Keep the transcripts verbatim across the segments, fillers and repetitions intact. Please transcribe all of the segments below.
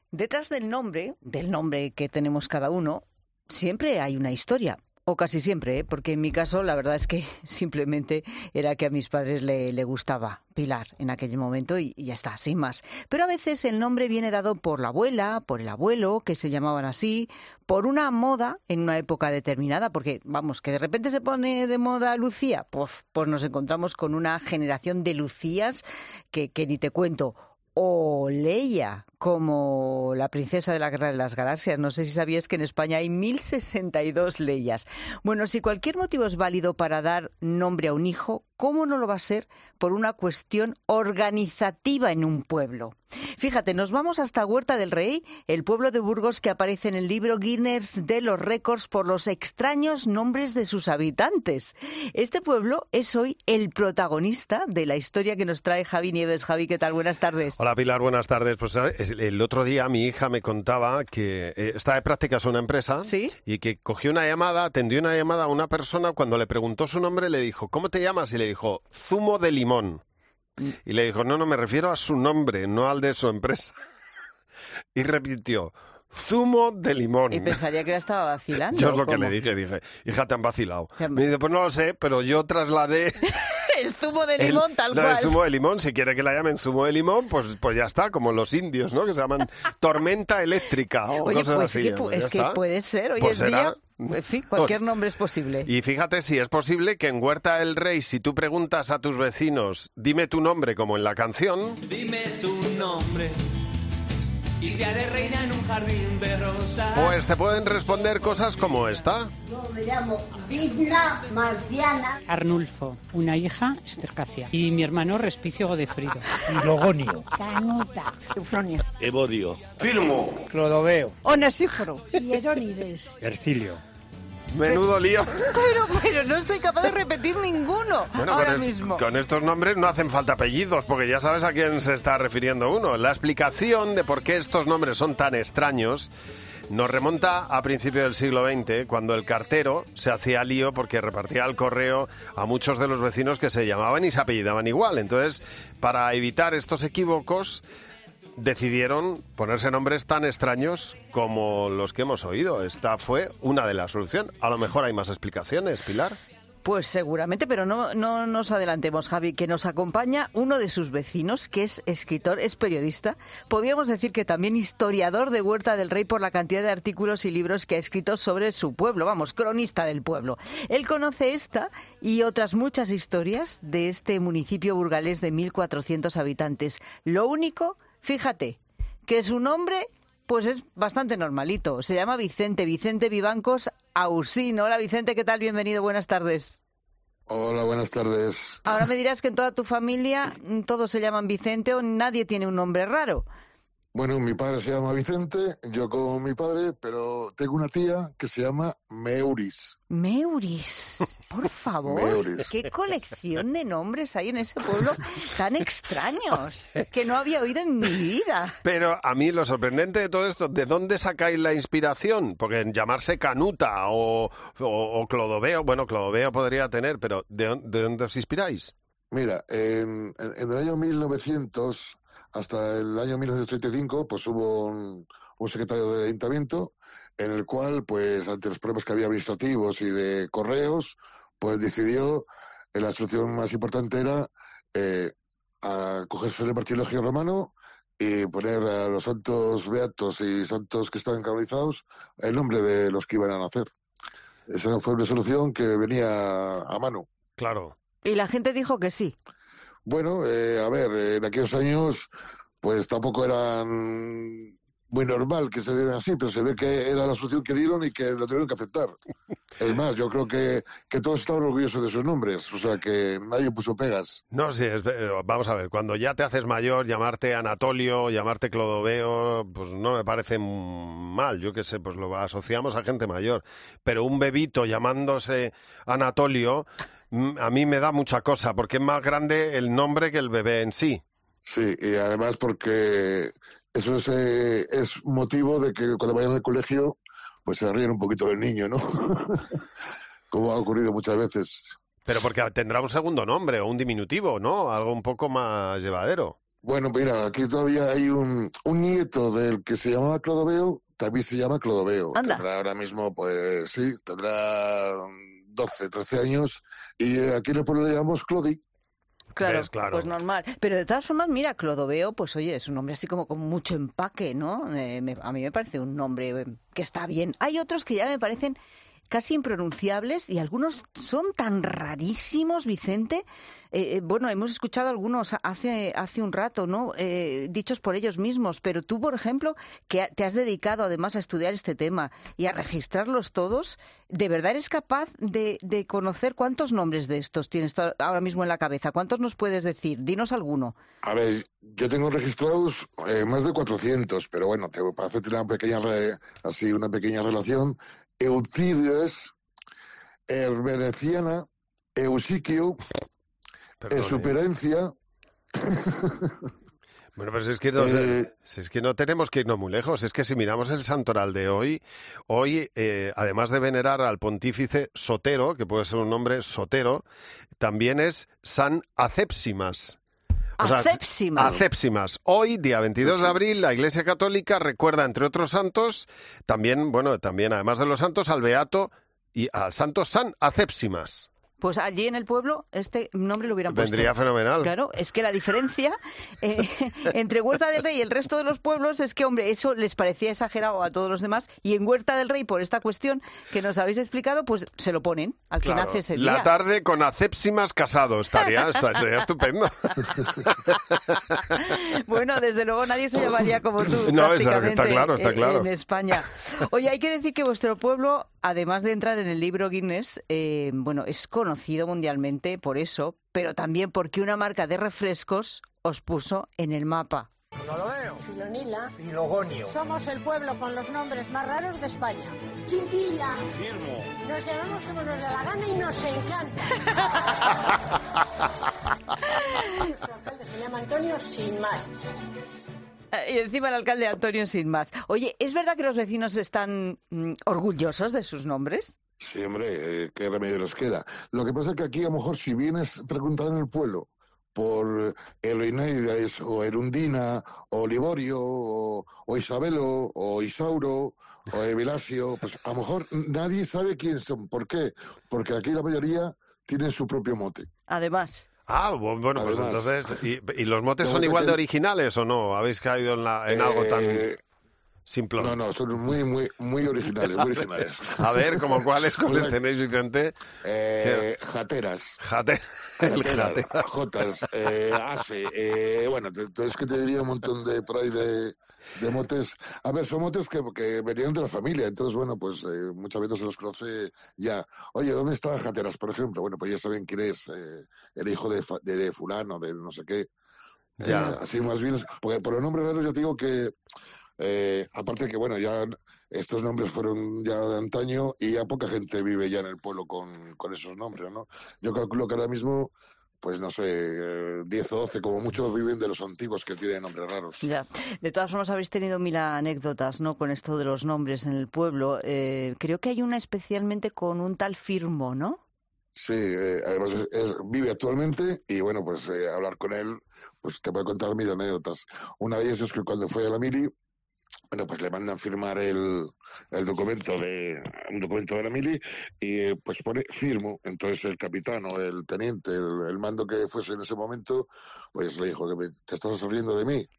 Detrás del nombre, del nombre que tenemos cada uno, siempre hay una historia. O casi siempre, ¿eh? Porque en mi caso la verdad es que simplemente era que a mis padres le, le gustaba Pilar en aquel momento y, y ya está, sin más. Pero a veces el nombre viene dado por la abuela, por el abuelo, que se llamaban así, por una moda en una época determinada, porque vamos, que de repente se pone de moda Lucía, pues, pues nos encontramos con una generación de Lucías que, que ni te cuento. O Leia, como la princesa de la Guerra de las Galaxias. No sé si sabías que en España hay mil sesenta y dos Leias. Bueno, si cualquier motivo es válido para dar nombre a un hijo, ¿cómo no lo va a ser por una cuestión organizativa en un pueblo? Fíjate, nos vamos hasta Huerta del Rey, el pueblo de Burgos que aparece en el libro Guinness de los récords por los extraños nombres de sus habitantes. Este pueblo es hoy el protagonista de la historia que nos trae Javi Nieves. Javi, ¿qué tal? Buenas tardes. Hola Pilar, buenas tardes. Pues el otro día mi hija me contaba que eh, está de prácticas en una empresa. ¿Sí? Y que cogió una llamada, atendió una llamada a una persona, cuando le preguntó su nombre le dijo, ¿cómo te llamas? Y le dijo, zumo de limón. Y le dijo, no, no, me refiero a su nombre, no al de su empresa. Y repitió, zumo de limón. Y pensaría que la estaba vacilando. Yo es lo ¿cómo? que le dije, dije, hija, te han vacilado. Me dice, pues no lo sé, pero yo trasladé... El zumo de limón, el, tal lo cual. El zumo de limón, si quiere que la llamen zumo de limón, pues, pues ya está, como los indios, ¿no? Que se llaman tormenta eléctrica o Oye, cosas pues así. que, Pues es que está. puede ser, hoy Pues en será... día, en fin, cualquier Pues, nombre es posible. Y fíjate si es posible que en Huerta del Rey, si tú preguntas a tus vecinos, dime tu nombre como en la canción... Dime tu nombre y te haré reina en un jardín de rosas. Pues te pueden responder cosas como esta. Yo me llamo Vigna Marciana. Arnulfo, una hija, Estercacia. Y mi hermano Respicio Godefrido. Filogonio. Canuta. Eufronia. Evodio. Firmo. Clodoveo. Onesíforo. Hieronides. Ercilio. Menudo lío. Pero, pero no soy capaz de repetir ninguno Bueno, ahora con, est- mismo. con estos nombres no hacen falta apellidos, porque ya sabes a quién se está refiriendo uno. La explicación de por qué estos nombres son tan extraños nos remonta a principios del siglo veinte, cuando el cartero se hacía lío porque repartía el correo a muchos de los vecinos que se llamaban y se apellidaban igual. Entonces, para evitar estos equívocos, decidieron ponerse nombres tan extraños como los que hemos oído. Esta fue una de las soluciones. A lo mejor hay más explicaciones, Pilar. Pues seguramente, pero no, no nos adelantemos, Javi, que nos acompaña uno de sus vecinos, que es escritor, es periodista, podríamos decir que también historiador de Huerta del Rey por la cantidad de artículos y libros que ha escrito sobre su pueblo, vamos, cronista del pueblo. Él conoce esta y otras muchas historias de este municipio burgalés de mil cuatrocientos habitantes. Lo único, fíjate, que su nombre... pues es bastante normalito. Se llama Vicente, Vicente Vivancos Ausín. Hola Vicente, ¿qué tal? Bienvenido, buenas tardes. Hola, buenas tardes. Ahora me dirás que en toda tu familia todos se llaman Vicente o nadie tiene un nombre raro. Bueno, mi padre se llama Vicente, yo como mi padre, pero tengo una tía que se llama Meuris. Meuris, por favor. Meuris. Qué colección de nombres hay en ese pueblo tan extraños que no había oído en mi vida. Pero a mí lo sorprendente de todo esto, ¿de dónde sacáis la inspiración? Porque en llamarse Canuta o, o, o Clodoveo, bueno, Clodoveo podría tener, pero ¿de, de dónde os inspiráis? Mira, en, en, en el año mil novecientos hasta el año mil novecientos treinta y cinco, pues hubo un, un secretario del ayuntamiento en el cual, pues ante los problemas que había administrativos y de correos, pues decidió, eh, la solución más importante era eh, a cogerse el martirologio romano y poner a los santos beatos y santos que estaban canonizados el nombre de los que iban a nacer. Esa fue una solución que venía a mano. Claro. Y la gente dijo que sí. Bueno, eh, a ver, en aquellos años pues tampoco eran muy normal que se dieran así, pero se ve que era la solución que dieron y que lo tuvieron que aceptar. Es más, yo creo que, que todos estaban orgullosos de sus nombres, o sea que nadie puso pegas. No, sí, es, vamos a ver, cuando ya te haces mayor, llamarte Anatolio, llamarte Clodoveo, pues no me parece mal, yo qué sé, pues lo asociamos a gente mayor. Pero un bebito llamándose Anatolio, a mí me da mucha cosa, porque es más grande el nombre que el bebé en sí. Sí, y además porque eso es, eh, es motivo de que cuando vayan al colegio pues se ríen un poquito del niño, ¿no? Como ha ocurrido muchas veces. Pero porque tendrá un segundo nombre o un diminutivo, ¿no? Algo un poco más llevadero. Bueno, mira, aquí todavía hay un, un nieto del que se llamaba Clodoveo, también se llama Clodoveo. Anda. Tendrá ahora mismo, pues sí, tendrá doce, trece años, y aquí en el pueblo le llamamos Clodi. Claro, ¿Ves? Claro. pues normal. Pero de todas formas, mira, Clodoveo, pues oye, es un nombre así como con mucho empaque, ¿no? Eh, me- a mí me parece un nombre eh, que está bien. Hay otros que ya me parecen casi impronunciables y algunos son tan rarísimos, Vicente. Eh, eh, bueno, hemos escuchado algunos hace, hace un rato, ¿no? Eh, dichos por ellos mismos, pero tú, por ejemplo, que a- te has dedicado además a estudiar este tema y a registrarlos todos, ¿de verdad eres capaz de, de conocer cuántos nombres de estos tienes to- ahora mismo en la cabeza? ¿Cuántos nos puedes decir? Dinos alguno. A ver, yo tengo registrados eh, más de cuatrocientos, pero bueno, te, para hacerte una pequeña, re- así, una pequeña relación, Eutides, Herbereciana, Eusiquio, Perdón, ¿eh? Exuperencia. Bueno, pero si es, que no, Eh, si es que no tenemos que irnos muy lejos. Es que si miramos el santoral de hoy, hoy, eh, además de venerar al pontífice Sotero, que puede ser un nombre Sotero, también es San Acépsimas. O sea, Acépsimas. Acépsimas. Hoy, día veintidós de abril, la Iglesia Católica recuerda, entre otros santos, también, bueno, también además de los santos, al beato y al santo San Acépsimas. Pues allí en el pueblo este nombre lo hubieran puesto. Vendría fenomenal. Claro, es que la diferencia eh, entre Huerta del Rey y el resto de los pueblos es que, hombre, eso les parecía exagerado a todos los demás y en Huerta del Rey, por esta cuestión que nos habéis explicado, pues se lo ponen al que Claro, nace ese día. la tarde con Acépsimas casado, estaría, estaría estupendo. Bueno, desde luego nadie se llamaría como tú. No, eso está prácticamente, claro, está en- claro. En España. Oye, hay que decir que vuestro pueblo, además de entrar en el libro Guinness, eh, bueno, es conocido mundialmente por eso, pero también porque una marca de refrescos os puso en el mapa. Filonila. Filogonio. Somos el pueblo con los nombres más raros de España. Quintilla. Firmo. Nos llamamos como nos da la gana y nos encanta. Nuestro alcalde se llama Antonio Sin Más. Eh, Y encima el alcalde Antonio Sin Más. Oye, ¿es verdad que los vecinos están mm, orgullosos de sus nombres? Sí, hombre, eh, qué remedio nos queda. Lo que pasa es que aquí, a lo mejor, si vienes preguntado en el pueblo por Eloineides o Erundina o Liborio o, o Isabelo o Isauro o Evilasio, pues a lo mejor nadie sabe quién son. ¿Por qué? Porque aquí la mayoría tienen su propio mote. Además. Ah, bu- bueno, pues Además. entonces... ¿Y, y los motes Lo son que igual de te- originales o no? ¿Habéis caído en, la, en algo tan Eh, simple? No, no, son muy, muy, muy originales, muy originales. A ver, ¿como cuáles, cuáles Bueno, tenéis, Vicente? Eh, jateras. Jate. El Jateras, jate. Jotas, eh, Ase, eh, bueno, te- te- es que te diría un montón de por ahí de, de motes. A ver, son motes que, que venían de la familia, entonces, bueno, pues eh, muchas veces se los conoce ya. Oye, ¿dónde está Jateras, por ejemplo? Bueno, pues ya saben quién es, eh, el hijo de, fa- de, de fulano, de no sé qué. Ya. Eh, así más bien, porque por los nombres raros ya te digo que, eh, aparte que, bueno, ya estos nombres fueron ya de antaño y ya poca gente vive ya en el pueblo con, con esos nombres, ¿no? Yo calculo que ahora mismo, pues no sé, eh, diez o doce como mucho viven de los antiguos que tienen nombres raros. Ya. De todas formas, habéis tenido mil anécdotas, ¿no? Con esto de los nombres en el pueblo. Eh, creo que hay una especialmente con un tal Firmo, ¿no? Sí, eh, además es- es- vive actualmente y bueno, pues eh, hablar con él, pues te puede contar mil anécdotas. Una de ellas es que cuando fue a la mili, bueno, pues le mandan firmar el, el documento de un documento de la mili y eh, pues pone firmo. Entonces el capitán o el teniente, el, el mando que fuese en ese momento, pues le dijo que me- te estás riendo de mí.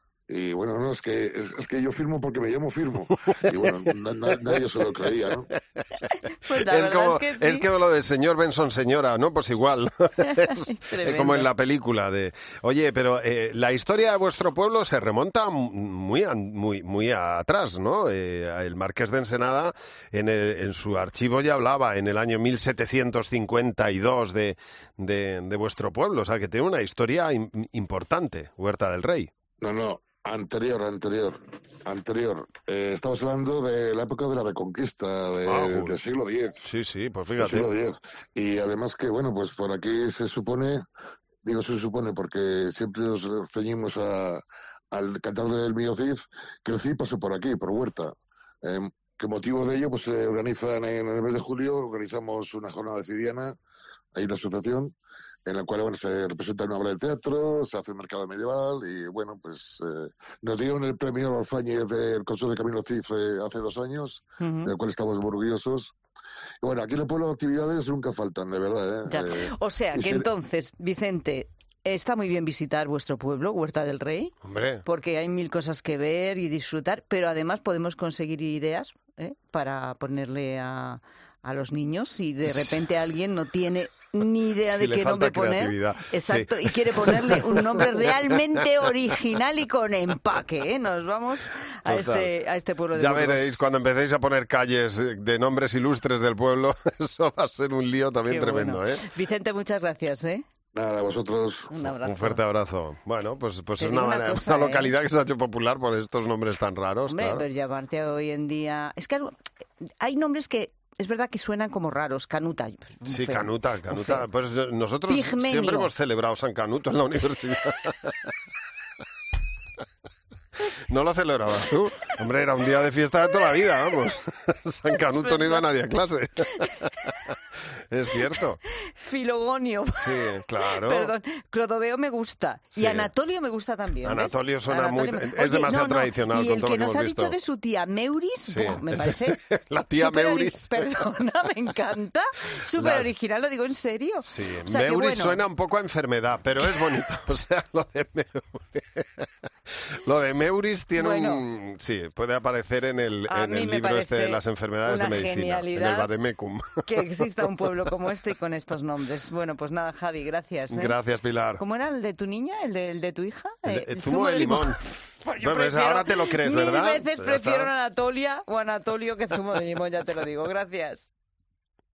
Y bueno, no, es que es, es que yo firmo porque me llamo Firmo. Y bueno, na- na- nadie se lo creía, ¿no? Pues la Es verdad como, es que sí. es que lo de señor Benson señora, ¿no? Pues igual. es, es Tremendo. como en la película de... Oye, pero eh, la historia de vuestro pueblo se remonta muy an- muy muy atrás, ¿no? Eh, el Marqués de Ensenada en, el- en su archivo ya hablaba en el año mil setecientos cincuenta y dos de, de, de vuestro pueblo. O sea, que tiene una historia im- importante, Huerta del Rey. No, no, anterior, anterior, anterior. Eh, estamos hablando de la época de la Reconquista, de- Ah, joder. del siglo diez. Sí, sí, pues Del siglo fíjate. diez. Y además que, bueno, pues por aquí se supone, digo se supone porque siempre nos ceñimos a, al cantar del Mío Cid, que el Cid pasó por aquí, por Huerta. Eh, que motivo de ello, pues se organizan en el mes de julio, organizamos una jornada cidiana, hay una asociación, en el cual bueno, se representa una obra de teatro, se hace un mercado medieval y bueno, pues eh, nos dieron el premio Alfáñez del Consejo de Camino Cid eh, hace dos años, uh-huh. del cual estamos muy orgullosos. Y bueno, aquí en el pueblo actividades nunca faltan, de verdad. ¿eh? Eh, o sea, que ser... entonces, Vicente, está muy bien visitar vuestro pueblo, Huerta del Rey, Hombre. porque hay mil cosas que ver y disfrutar, pero además podemos conseguir ideas ¿eh? para ponerle a... a los niños si de repente alguien no tiene ni idea si de qué nombre poner. Exacto, sí. Y quiere ponerle un nombre realmente original y con empaque, ¿eh? Nos vamos a este, a este pueblo de Ya Burgos. veréis, cuando empecéis a poner calles de nombres ilustres del pueblo, eso va a ser un lío también qué tremendo, bueno. ¿eh? Vicente, muchas gracias, ¿eh? Nada, a vosotros. Un abrazo. Un fuerte abrazo. Bueno, pues, pues es una, una, cosa, una localidad ¿eh? que se ha hecho popular por estos nombres tan raros. Hombre, claro. pero llamarte hoy en día... Es que hay nombres que... Es verdad que suenan como raros, Canuta. Sí, feo, Canuta, Canuta. Pues nosotros Pigmenio. siempre hemos celebrado San Canuto en la universidad. ¿No lo celebrabas tú? Hombre, era un día de fiesta de toda la vida, vamos. San Canuto no iba nadie a clase. Es cierto. Filogonio. Sí, claro. Perdón, Clodoveo me gusta. Sí. Y Anatolio me gusta también. Anatolio ¿ves? suena Anatolio muy... me... Es Oye, demasiado no, no. tradicional y con todo lo que el que nos ha visto. dicho de su tía Meuris, sí. ¡buah! Me parece... La tía Meuris. Ori... Perdona, me encanta. Súper la... original, lo digo en serio. Sí, o sea, Meuris bueno. suena un poco a enfermedad, pero es bonito. O sea, lo de Meuris... Lo de Meuris tiene bueno, un... Sí, puede aparecer en el, en el libro este de las enfermedades de medicina, en el Vademecum. Que exista un pueblo como este y con estos nombres. Bueno, pues nada, Javi, gracias. ¿eh? Gracias, Pilar. ¿Cómo era el de tu niña, el de, el de tu hija? El, el, el zumo, zumo de limón. limón. Pues yo bueno, ahora te lo crees, ¿verdad? Mil veces prefiero Anatolia o Anatolio que zumo de limón, ya te lo digo. Gracias.